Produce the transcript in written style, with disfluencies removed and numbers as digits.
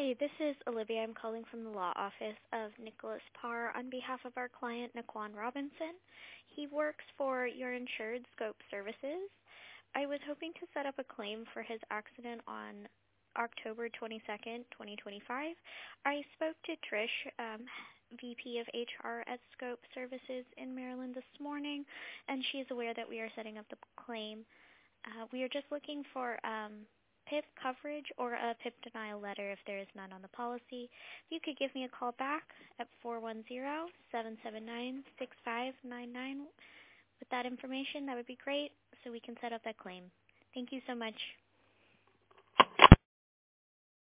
Hi, this is Olivia. I'm calling from the law office of Nicholas Parr on behalf of our client, Naquan Robinson. He works for your insured Scope Services. I was hoping to set up a claim for his accident on October 22nd, 2025. I spoke to Trish, VP of HR at Scope Services in Maryland this morning, and she is aware that we are setting up the claim. We are just looking for PIP coverage or a PIP denial letter if there is none on the policy. If you could give me a call back at 410-779-6599 with that information, that would be great so we can set up that claim. Thank you so much.